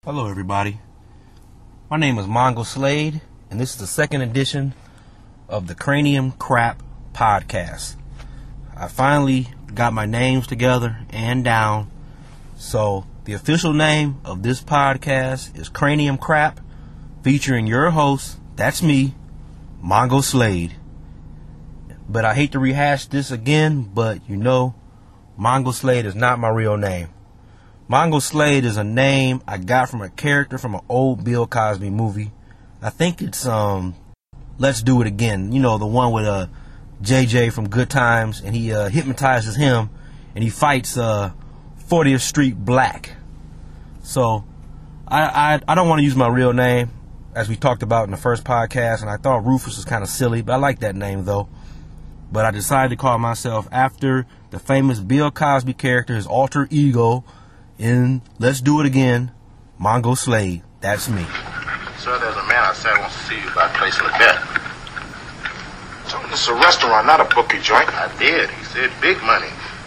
Hello everybody, my name is Mongo Slade, and this is the second edition of the Cranium Crap Podcast. I finally got my names together and down, so the official name of this podcast is Cranium Crap, featuring your host, that's me, Mongo Slade. But I hate to rehash this again, but you know, Mongo Slade is not my real name. Mongo Slade is a name I got from a character from an old Bill Cosby movie. I think it's Let's Do It Again. You know, the one with JJ from Good Times, and he hypnotizes him, and he fights 40th Street Black. So I don't want to use my real name, as we talked about in the first podcast, and I thought Rufus was kind of silly, but I like that name though. But I decided to call myself after the famous Bill Cosby character, his alter ego, in Let's Do It Again, Mongo Slade. That's me. Sir, there's a man outside wants to see you about placing a bet. So this is a restaurant, not a bookie joint. I did. He said big money.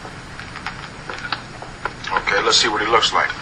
Okay, let's see what he looks like.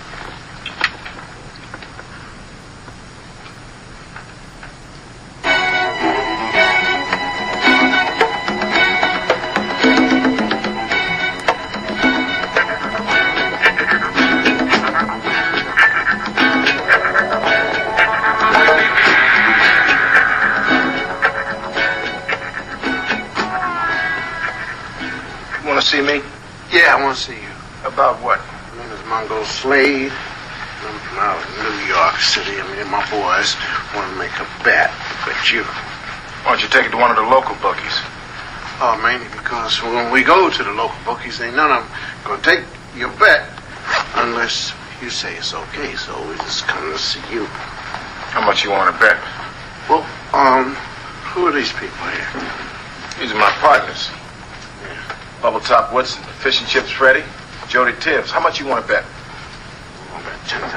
See me? Yeah, I want to see you. About what? My name is Mongo Slade. I'm from out of New York City. Me and my boys want to make a bet with you. Why don't you take it to one of the local bookies? Oh, mainly because when we go to the local bookies, ain't none of them going to take your bet unless you say it's okay. So we just come to see you. How much you want to bet? Well, who are these people here? These are my partners. Bubble Top Woodson, Fish and Chips Freddy, Jody Tibbs. How much you want to bet? I'll bet $10,000.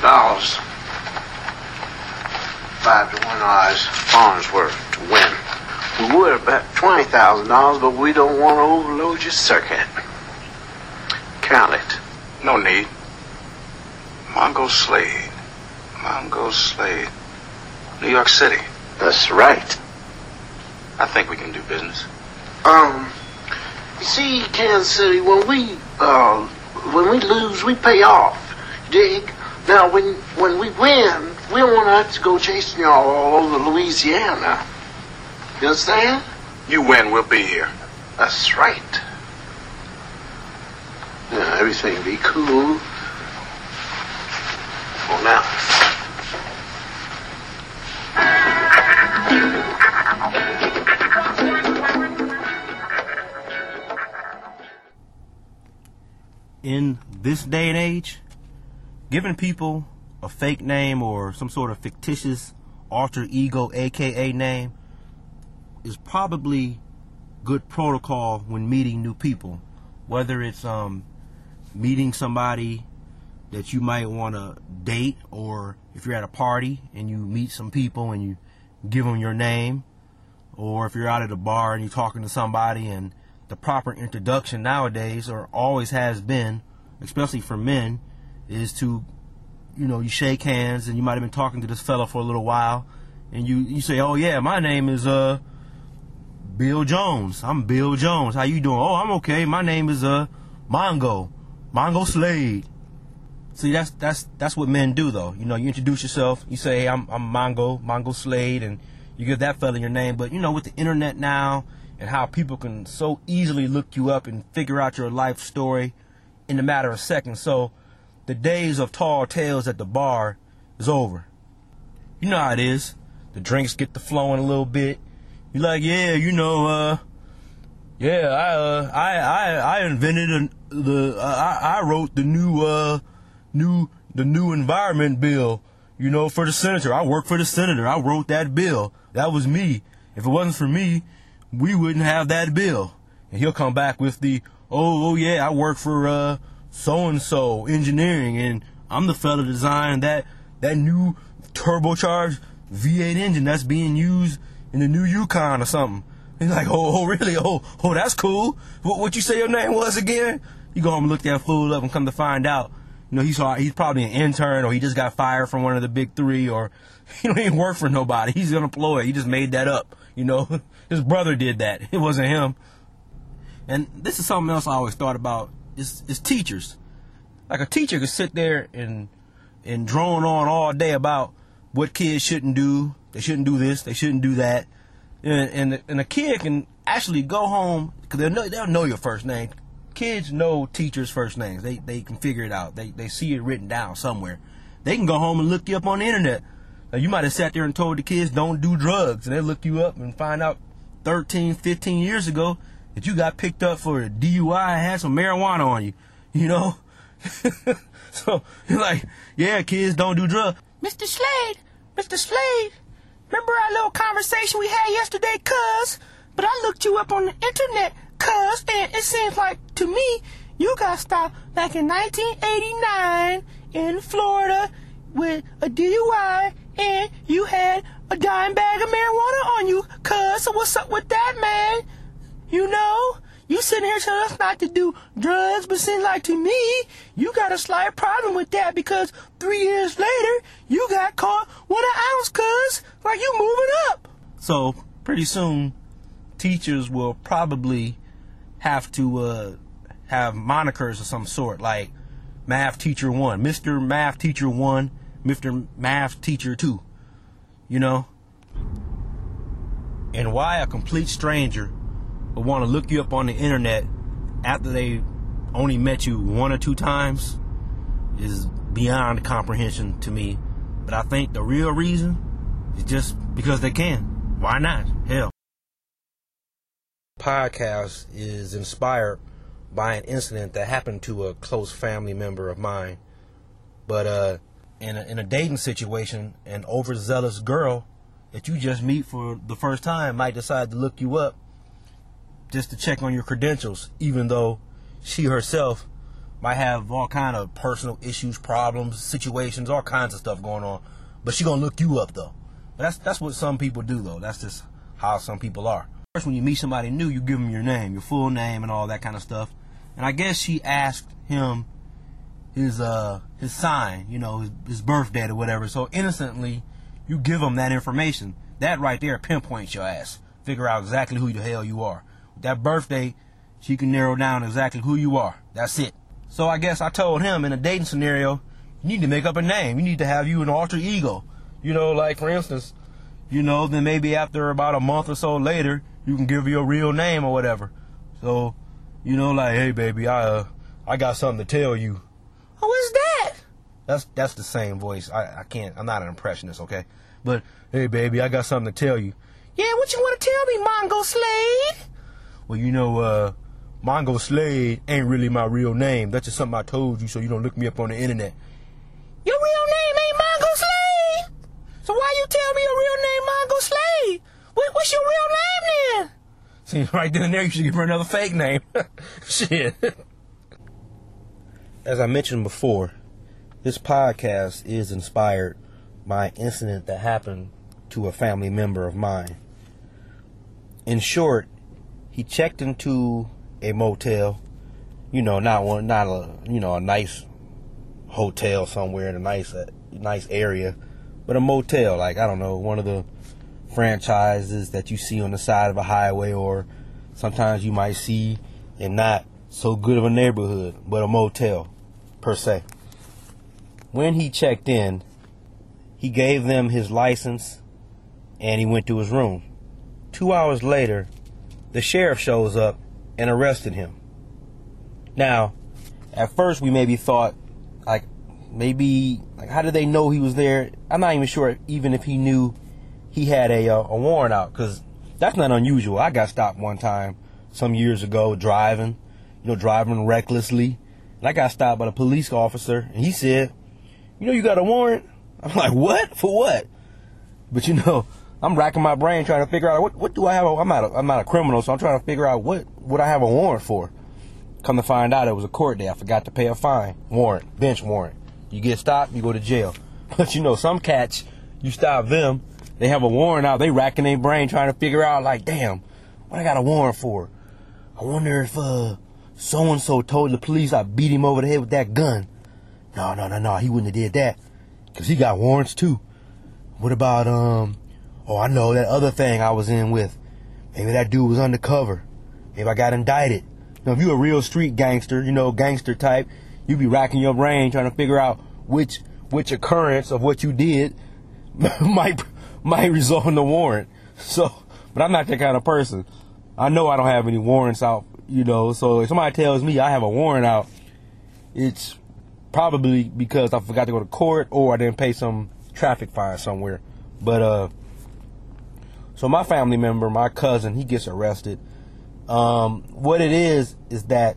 5-1 odds Farnsworth to win. We would have bet $20,000, but we don't want to overload your circuit. Count it. No need. Mongo Slade. Mongo Slade. New York City. That's right. I think we can do business. You see, Kansas City, when we lose, we pay off. Dig? Now, when we win, we don't want to have to go chasing y'all all over Louisiana. You understand? You win, we'll be here. That's right. Yeah, everything be cool. Oh, now. In this day and age, giving people a fake name or some sort of fictitious alter ego, aka name, is probably good protocol when meeting new people. Whether it's meeting somebody that you might want to date, or if you're at a party and you meet some people and you give them your name, or if you're out at a bar and you're talking to somebody, and the proper introduction nowadays, or always has been, especially for men, is to, you shake hands, and you might have been talking to this fella for a little while, and you say, oh yeah, my name is Bill Jones. I'm Bill Jones. How you doing? Oh, I'm okay. My name is Mongo Slade. See, that's what men do though. You introduce yourself. You say, hey, I'm Mongo Slade, and you give that fella your name. But with the internet now, and how people can so easily look you up and figure out your life story in a matter of seconds. So the days of tall tales at the bar is over. You know how it is. The drinks get to flowing a little bit. You're like, yeah, I invented I wrote the new environment bill, for the senator. I work for the senator. I wrote that bill. That was me. If it wasn't for me, we wouldn't have that bill. And he'll come back with the, oh yeah, I work for so-and-so engineering, and I'm the fella that designed that new turbocharged V8 engine that's being used in the new Yukon or something. He's like, oh really? Oh, that's cool. What you say your name was again? You go home and look that fool up, and come to find out, he's probably an intern, or he just got fired from one of the big three, or he don't even work for nobody. He's unemployed. He just made that up. His brother did that. It wasn't him. And this is something else I always thought about is teachers. Like, a teacher could sit there and drone on all day about what kids shouldn't do. They shouldn't do this. They shouldn't do that. And a kid can actually go home, because they'll know your first name. Kids know teachers' first names. They can figure it out. They see it written down somewhere. They can go home and look you up on the internet. Now, you might have sat there and told the kids don't do drugs, and they look you up and find out 13, 15 years ago that you got picked up for a DUI and had some marijuana on you, So you're like, yeah, kids don't do drugs. Mr. Slade, remember our little conversation we had yesterday, cuz? But I looked you up on the internet, cuz, and it seems like, to me, you got stopped back in 1989 in Florida with a DUI, and you had a dime bag of marijuana on you, cuz. So what's up with that, man? You sitting here telling us not to do drugs, but seems like, to me, you got a slight problem with that, because 3 years later, you got caught with an ounce, cuz. Like, you moving up. So, pretty soon, teachers will probably have to have monikers of some sort, like Math Teacher 1, Mr. Math Teacher 1, Mr. Math Teacher 2, And why a complete stranger would want to look you up on the internet after they only met you 1 or 2 times is beyond comprehension to me. But I think the real reason is just because they can. Why not? Hell. Podcast is inspired by an incident that happened to a close family member of mine. But in a dating situation, an overzealous girl that you just meet for the first time might decide to look you up just to check on your credentials, even though she herself might have all kind of personal issues, problems, situations, all kinds of stuff going on. But she gonna look you up, though. That's what some people do, though. That's just how some people are. First, when you meet somebody new, you give them your name, your full name, and all that kind of stuff. And I guess she asked him his sign, his birth date or whatever. So innocently, you give him that information. That right there pinpoints your ass. Figure out exactly who the hell you are. With that birthday, she can narrow down exactly who you are. That's it. So I guess I told him, in a dating scenario, you need to make up a name. You need to have you an alter ego. Like, for instance, then maybe after about a month or so later, you can give your real name or whatever. So, like, hey, baby, I got something to tell you. Oh, what's that? That's the same voice. I'm not an impressionist, okay? But, hey, baby, I got something to tell you. Yeah, what you want to tell me, Mongo Slade? Well, Mongo Slade ain't really my real name. That's just something I told you so you don't look me up on the internet. Your real name ain't Mongo Slade? So why you tell me your real name Mongo Slade? What's your real name then? See, right then and there, you should give her another fake name. Shit. As I mentioned before, this podcast is inspired by an incident that happened to a family member of mine. In short, he checked into a motel, not a nice hotel somewhere in a nice area, but a motel, like, I don't know, one of the franchises that you see on the side of a highway, or sometimes you might see in not so good of a neighborhood, but a motel per se. When he checked in, he gave them his license and he went to his room. 2 hours later, the sheriff shows up and arrested him. Now, at first we maybe thought, like, how did they know he was there? I'm not even sure even if he knew he had a warrant out, because that's not unusual. I got stopped one time some years ago driving recklessly. And I got stopped by the police officer, and he said, you got a warrant? I'm like, what? For what? But I'm racking my brain trying to figure out what do I have. I'm not a criminal, so I'm trying to figure out what I have a warrant for. Come to find out, it was a court day. I forgot to pay a fine. Warrant, bench warrant. You get stopped, you go to jail. But some cats, you stop them, they have a warrant out. They racking their brain trying to figure out, like, damn, what I got a warrant for? I wonder if so and so told the police I beat him over the head with that gun. No, he wouldn't have did that. Because he got warrants too. What about, I know that other thing I was in with. Maybe that dude was undercover. Maybe I got indicted. If you're a real street gangster, gangster type, you be racking your brain trying to figure out which occurrence of what you did might result in a warrant. So, but I'm not that kind of person. I know I don't have any warrants out, so if somebody tells me I have a warrant out, it's probably because I forgot to go to court or I didn't pay some traffic fine somewhere. But, so my family member, my cousin, he gets arrested. What it is that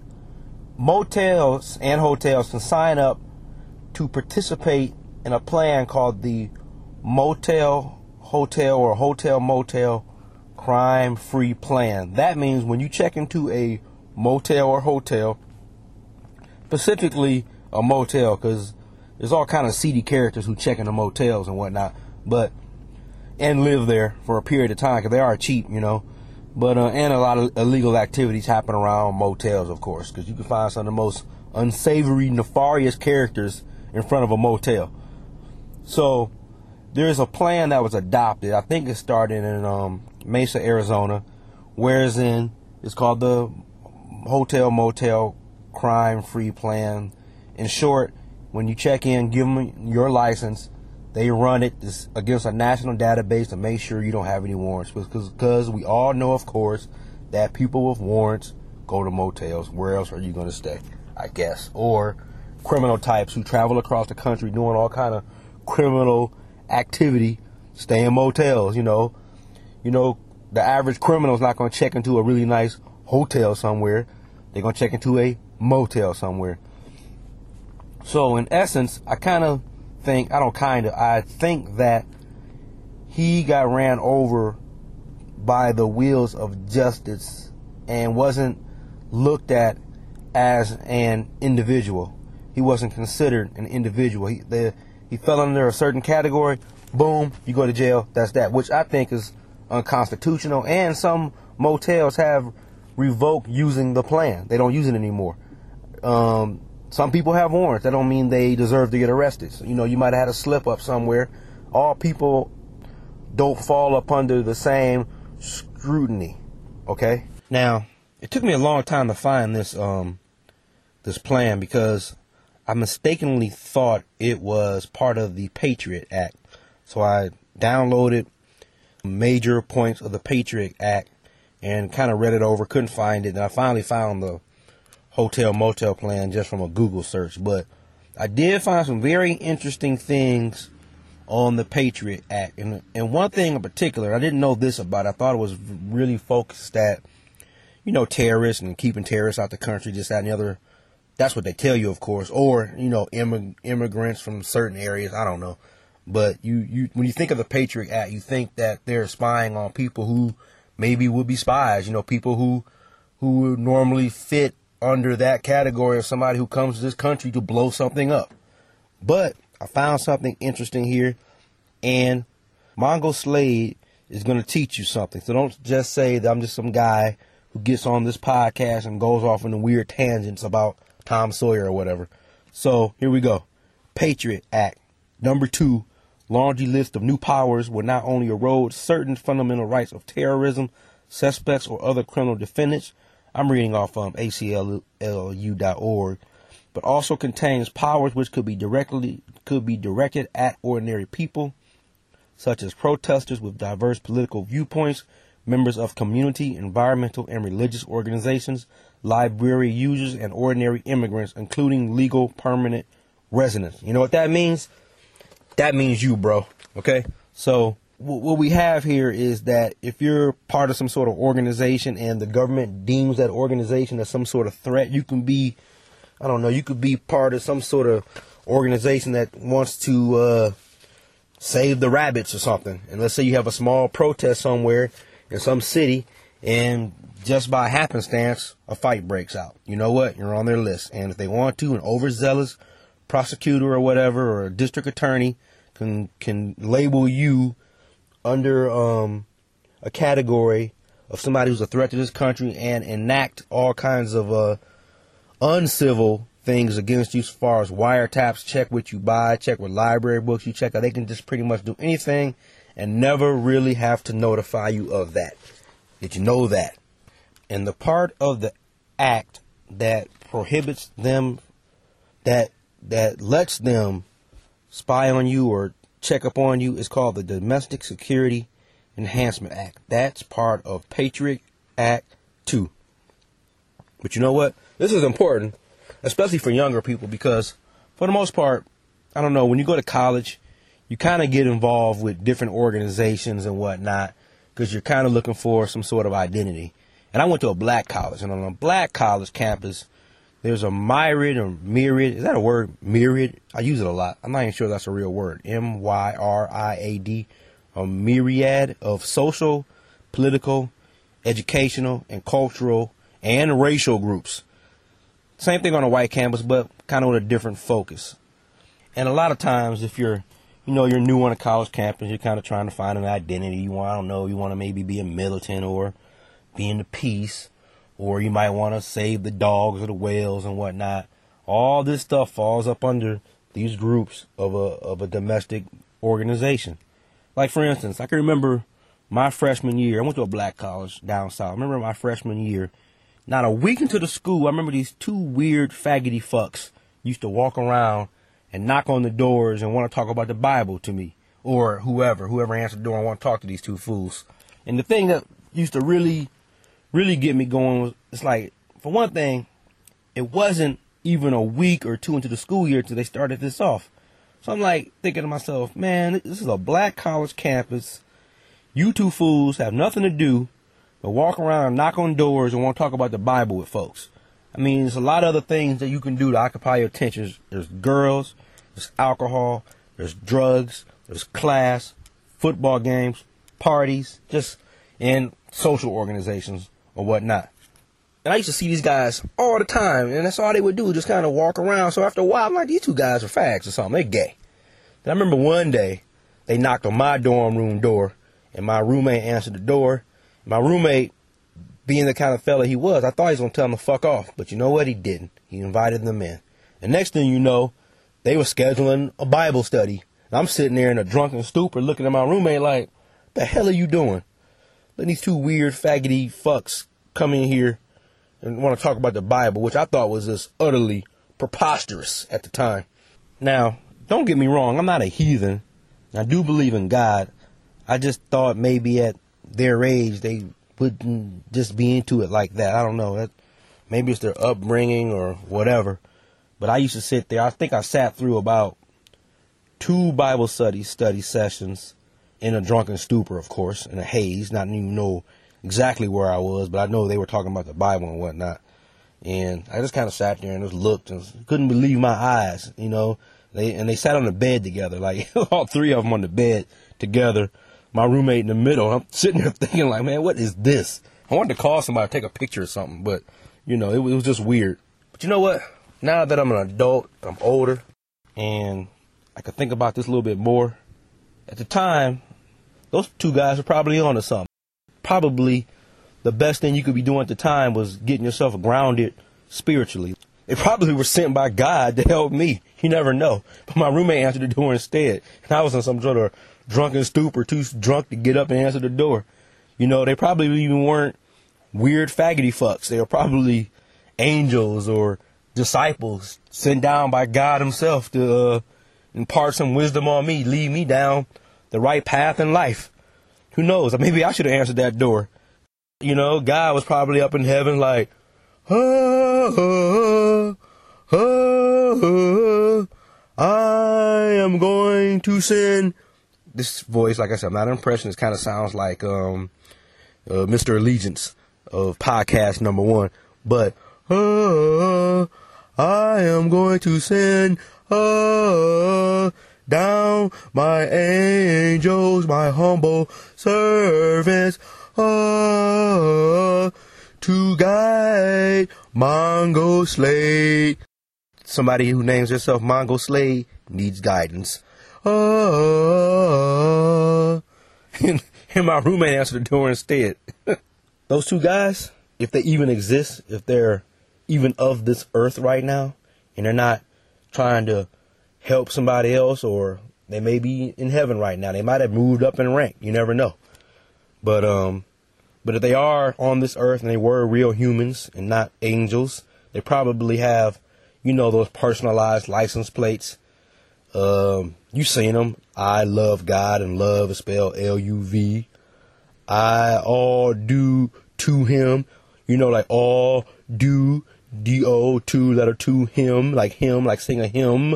motels and hotels can sign up to participate in a plan called the Motel, Hotel, or Hotel Motel Crime-Free Plan. That means when you check into a motel or hotel, specifically a motel, because there's all kind of seedy characters who check into motels and whatnot, and live there for a period of time because they are cheap, But and a lot of illegal activities happen around motels, of course, because you can find some of the most unsavory, nefarious characters in front of a motel. So there's a plan that was adopted. I think it started in Mesa, Arizona, whereas it's called the Hotel Motel Crime-Free Plan. In short, when you check in, give them your license. They run it against a national database to make sure you don't have any warrants. Because we all know, of course, that people with warrants go to motels. Where else are you going to stay, I guess? Or criminal types who travel across the country doing all kind of criminal activity stay in motels, the average criminal is not going to check into a really nice hotel somewhere. They're going to check into a motel somewhere. So, in essence, I think that he got ran over by the wheels of justice and wasn't looked at as an individual. He wasn't considered an individual. He fell under a certain category. Boom, you go to jail. That's that, which I think is unconstitutional. And some motels have revoked using the plan. They don't use it anymore. Some people have warrants. That don't mean they deserve to get arrested. So, you might have had a slip up somewhere. All people don't fall up under the same scrutiny. Okay? Now, it took me a long time to find this plan because I mistakenly thought it was part of the Patriot Act. So I downloaded major points of the Patriot Act and kind of read it over, couldn't find it. And I finally found the Hotel Motel plan just from a Google search. But I did find some very interesting things on the Patriot Act. And one thing in particular, I didn't know this about it. I thought it was really focused at, terrorists and keeping terrorists out the country, this, that, and the other. That's what they tell you, of course. Or, immigrants from certain areas. I don't know. But you when you think of the Patriot Act, you think that they're spying on people who maybe would be spies. People who would normally fit under that category of somebody who comes to this country to blow something up. But I found something interesting here, and Mongo Slade is going to teach you something. So don't just say that I'm just some guy who gets on this podcast and goes off into weird tangents about Tom Sawyer or whatever. So here we go. Patriot Act. Number 2, laundry list of new powers will not only erode certain fundamental rights of terrorism, suspects, or other criminal defendants. I'm reading off ACLU.org, but also contains powers which could be directed at ordinary people, such as protesters with diverse political viewpoints, members of community, environmental, and religious organizations, library users, and ordinary immigrants, including legal permanent residents. You know what that means? That means you, bro. Okay? So what we have here is that if you're part of some sort of organization and the government deems that organization as some sort of threat, you can be, you could be part of some sort of organization that wants to save the rabbits or something. And let's say you have a small protest somewhere in some city, and just by happenstance, a fight breaks out. You know what? You're on their list. And if they want to, an overzealous prosecutor or whatever, or a district attorney can label you under a category of somebody who's a threat to this country and enact all kinds of uncivil things against you as far as wiretaps, check what you buy, check what library books you check out. They can just pretty much do anything and never really have to notify you of that. Did you know that? And the part of the act that prohibits them, that lets them spy on you or check up on you is called the Domestic Security Enhancement Act. That's part of Patriot Act 2. But you know what? This is important, especially for younger people, because for the most part, I don't know, when you go to college, you kind of get involved with different organizations and whatnot because you're kind of looking for some sort of identity. And I went to a black college, and on a black college campus, there's a myriad or myriad. Is that a word? Myriad? I use it a lot. I'm not even sure that's a real word. M-Y-R-I-A-D. A myriad of social, political, educational, and cultural, and racial groups. Same thing on a white campus, but kind of with a different focus. And a lot of times, if you're new on a college campus, you're kind of trying to find an identity. You want to maybe be a militant or be into peace, or you might want to save the dogs or the whales and whatnot. All this stuff falls up under these groups of a domestic organization. Like, for instance, I can remember my freshman year. I went to a black college down south. I remember my freshman year. Not a week into the school, I remember these two weird faggoty fucks used to walk around and knock on the doors and want to talk about the Bible to me. Or whoever answered the door and want to talk to these two fools. And the thing that used to really get me going was, it's like, for one thing, it wasn't even a week or two into the school year till they started this off. So I'm like thinking to myself, man, this is a black college campus. You two fools have nothing to do but walk around and knock on doors and want to talk about the Bible with folks. I mean, there's a lot of other things that you can do to occupy your attention. There's girls, there's alcohol, there's drugs, there's class, football games, parties, just in social organizations or whatnot. And I used to see these guys all the time, and that's all they would do, just kind of walk around. So after a while, I'm like, these two guys are fags or something. They're gay. Then I remember one day, they knocked on my dorm room door, and my roommate answered the door. My roommate, being the kind of fella he was, I thought he was going to tell them to fuck off. But you know what? He didn't. He invited them in. And next thing you know, they were scheduling a Bible study. And I'm sitting there in a drunken stupor looking at my roommate like, what the hell are you doing? Letting these two weird faggoty fucks come in here and want to talk about the Bible, which I thought was just utterly preposterous at the time. Now, don't get me wrong, I'm not a heathen. I do believe in God. I just thought maybe at their age they wouldn't just be into it like that. I don't know. Maybe it's their upbringing or whatever. But I used to sit there. I think I sat through about 2 Bible study sessions in a drunken stupor, of course, in a haze, not even know exactly where I was, but I know they were talking about the Bible and whatnot. And I just kind of sat there and just looked and couldn't believe my eyes, you know. They sat on the bed together, like all 3 of them on the bed together. My roommate in the middle. I'm sitting there thinking like, man, what is this? I wanted to call somebody, take a picture or something, but, you know, it was just weird. But you know what? Now that I'm an adult, I'm older, and I could think about this a little bit more. At the time, those 2 guys were probably onto something. Probably the best thing you could be doing at the time was getting yourself grounded spiritually. They probably were sent by God to help me. You never know. But my roommate answered the door instead. And I was in some sort of drunken stupor, too drunk to get up and answer the door. You know, they probably even weren't weird faggoty fucks. They were probably angels or disciples sent down by God himself to impart some wisdom on me, lead me down the right path in life. Who knows? Maybe I should have answered that door. You know, God was probably up in heaven like, I am going to send. This voice, like I said, I'm not an impressionist. Kind of sounds like Mr. Allegiance of podcast number 1. But I am going to send down my angels, my humble servants, to guide Mongo Slade. Somebody who names herself Mongo Slade needs guidance. And my roommate answered the door instead. Those 2 guys, if they even exist, if they're even of this earth right now, and they're not trying to help somebody else, or they may be in heaven right now. They might have moved up in rank. You never know. But if they are on this earth and they were real humans and not angels, they probably have, those personalized license plates. You seen them. I love God, and love is spelled L-U-V. I all do to him. Like all do, D-O, two letter to him, like sing a hymn,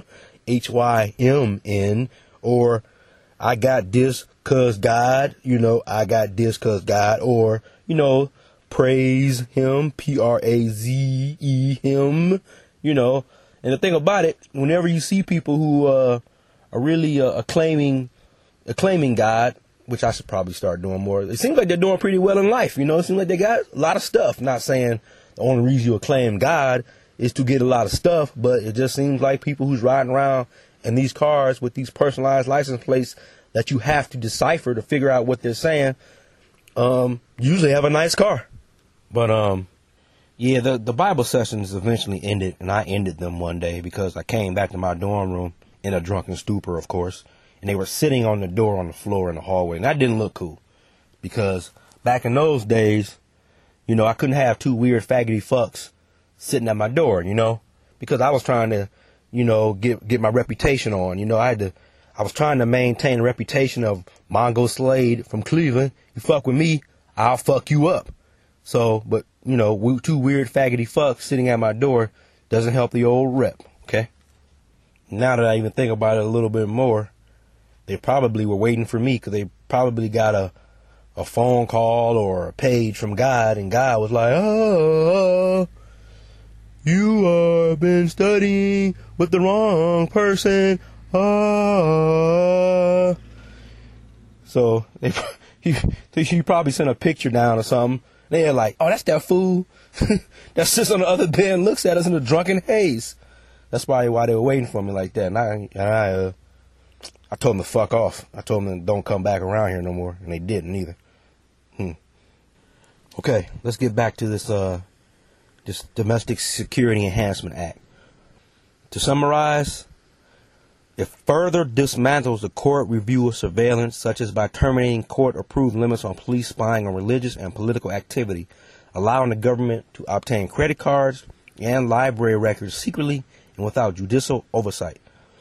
H-Y-M-N, or I got this 'cause God, I got this 'cause God, or, praise him, P-R-A-Z-E him, And the thing about it, whenever you see people who are really acclaiming God, which I should probably start doing more, it seems like they're doing pretty well in life. It seems like they got a lot of stuff. Not saying the only reason you acclaim God is to get a lot of stuff, but it just seems like people who's riding around in these cars with these personalized license plates that you have to decipher to figure out what they're saying, usually have a nice car. But yeah, the Bible sessions eventually ended, and I ended them one day because I came back to my dorm room in a drunken stupor, of course, and they were sitting on the door on the floor in the hallway, and that didn't look cool because back in those days, I couldn't have two weird faggoty fucks sitting at my door, because I was trying to, get my reputation on. I was trying to maintain a reputation of Mongo Slade from Cleveland. You fuck with me, I'll fuck you up. So, but, two weird faggoty fucks sitting at my door doesn't help the old rep, okay? Now that I even think about it a little bit more, they probably were waiting for me because they probably got a phone call or a page from God, and God was like, oh, you have been studying with the wrong person. So he probably sent a picture down or something. They're like, oh, that's that fool that sits on the other bed and looks at us in a drunken haze. That's probably why they were waiting for me like that. And I told them to fuck off. I told them don't come back around here no more, and they didn't either. Okay, let's get back to this Domestic Security Enhancement Act. To summarize, it further dismantles the court review of surveillance, such as by terminating court-approved limits on police spying on religious and political activity, allowing the government to obtain credit cards and library records secretly and without judicial oversight,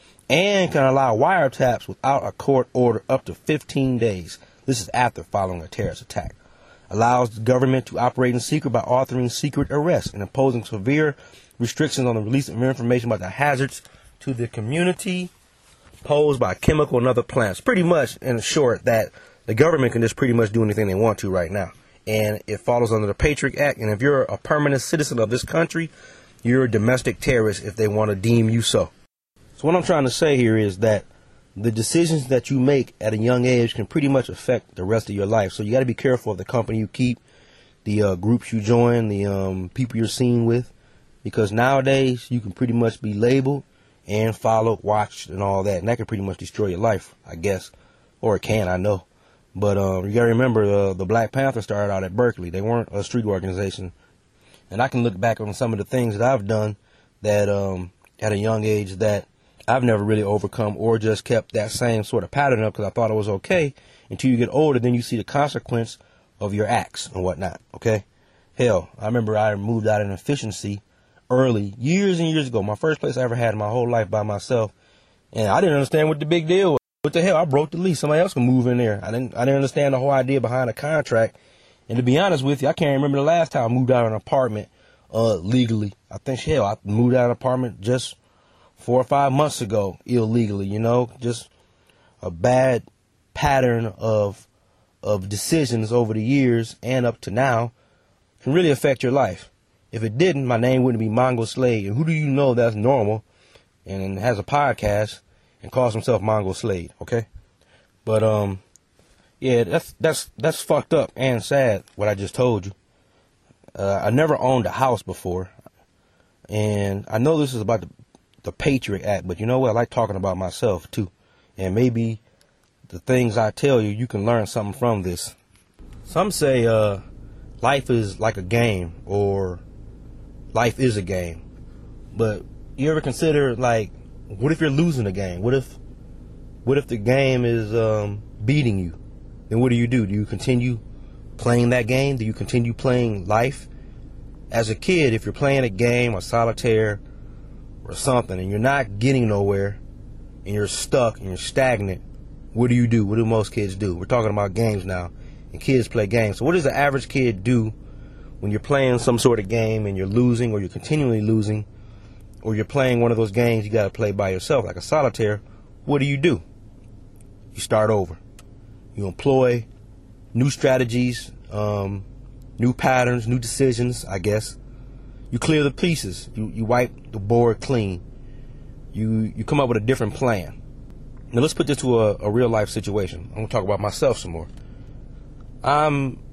and can allow wiretaps without a court order up to 15 days. This is after following a terrorist attack. Allows the government to operate in secret by authoring secret arrests and imposing severe restrictions on the release of information about the hazards to the community posed by chemical and other plants. Pretty much, in short, that the government can just pretty much do anything they want to right now. And it follows under the Patriot Act. And if you're a permanent citizen of this country, you're a domestic terrorist if they want to deem you so. So what I'm trying to say here is that the decisions that you make at a young age can pretty much affect the rest of your life. So you got to be careful of the company you keep, the groups you join, the people you're seen with, because nowadays you can pretty much be labeled and followed, watched, and all that, and that can pretty much destroy your life, I guess, or it can, I know. But you got to remember, the Black Panther started out at Berkeley. They weren't a street organization, and I can look back on some of the things that I've done that at a young age that I've never really overcome, or just kept that same sort of pattern up because I thought it was okay. Until you get older, then you see the consequence of your acts and whatnot, okay? Hell, I remember I moved out in efficiency early, years and years ago. My first place I ever had in my whole life by myself. And I didn't understand what the big deal was. What the hell? I broke the lease. Somebody else can move in there. I didn't understand the whole idea behind a contract. And to be honest with you, I can't remember the last time I moved out of an apartment legally. I think, hell, I moved out of an apartment just 4 or 5 months ago illegally, just a bad pattern of decisions over the years and up to now can really affect your life. If it didn't, my name wouldn't be Mongo Slade. And who do you know that's normal and has a podcast and calls himself Mongo Slade, okay? But yeah, that's fucked up and sad what I just told you. I never owned a house before, and I know this is about the Patriot Act, but you know what? I like talking about myself too, and maybe the things I tell you, you can learn something from this. Some say life is like a game, or life is a game, but you ever consider, like, what if you're losing a game? What if the game is beating you? Then what do? Do you continue playing that game? Do you continue playing life? As a kid, if you're playing a game or solitaire or something and you're not getting nowhere and you're stuck and you're stagnant, what do? What do most kids do? We're talking about games now, and kids play games. So what does the average kid do when you're playing some sort of game and you're losing, or you're continually losing, or you're playing one of those games you got to play by yourself, like a solitaire? What do? You start over. You employ new strategies, new patterns, new decisions, I guess. You clear the pieces. You wipe the board clean. You come up with a different plan. Now let's put this to a real life situation. I'm gonna talk about myself some more. How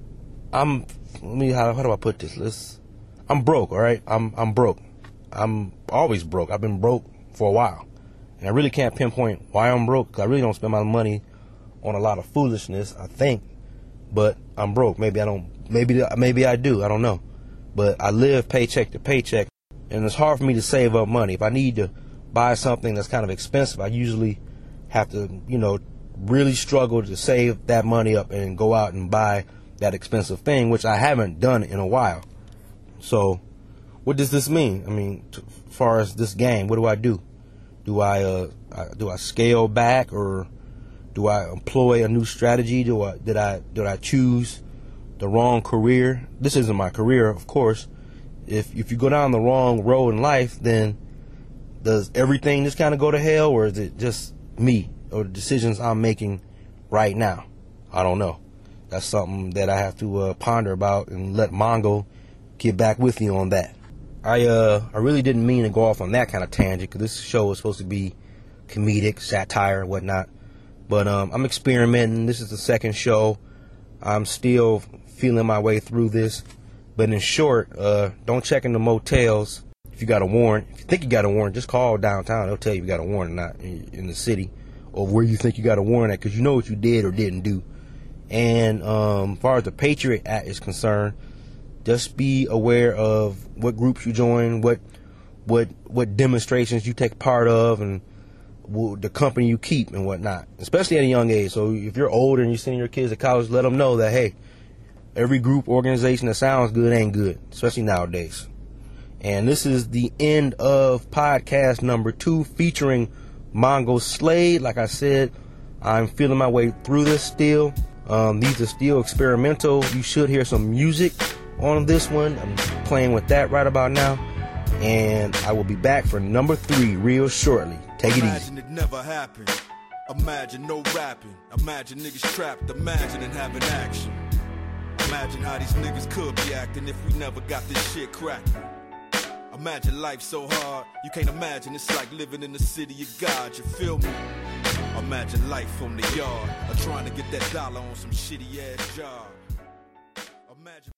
do I put this? I'm broke, all right? I'm broke. I'm always broke. I've been broke for a while. And I really can't pinpoint why I'm broke, because I really don't spend my money on a lot of foolishness, I think. But I'm broke. Maybe I don't. Maybe I do. I don't know. But I live paycheck to paycheck, and it's hard for me to save up money. If I need to buy something that's kind of expensive, I usually have to, really struggle to save that money up and go out and buy that expensive thing, which I haven't done in a while. So what does this mean? I mean, as far as this game, what do? Do I scale back, or do I employ a new strategy? Did I choose the wrong career? This isn't my career, of course. If you go down the wrong road in life, then does everything just kind of go to hell, or is it just me or the decisions I'm making right now? I don't know. That's something that I have to ponder about and let Mongo get back with me on that. I really didn't mean to go off on that kind of tangent, because this show is supposed to be comedic, satire, and whatnot. But I'm experimenting. This is the second show. I'm still feeling my way through this. But in short, don't check in the motels if you got a warrant. If you think you got a warrant, just call downtown. They'll tell you if you got a warrant or not in the city, or where you think you got a warrant at, because you know what you did or didn't do. And as far as the Patriot Act is concerned, just be aware of what groups you join, what demonstrations you take part of, and the company you keep and whatnot, especially at a young age. So if you're older and you're sending your kids to college, let them know that, hey, every group, organization that sounds good ain't good, especially nowadays. And this is the end of podcast number 2 featuring Mongo Slade. Like I said, I'm feeling my way through this still. These are still experimental. You should hear some music on this one. I'm playing with that right about now. And I will be back for number 3 real shortly. Take it easy. Imagine it never happened. Imagine no rapping. Imagine niggas trapped. Imagine and having action. Imagine how these niggas could be acting if we never got this shit cracking. Imagine life so hard, you can't imagine. It's like living in the city of God, you feel me? Imagine life on the yard, or trying to get that dollar on some shitty ass job. Imagine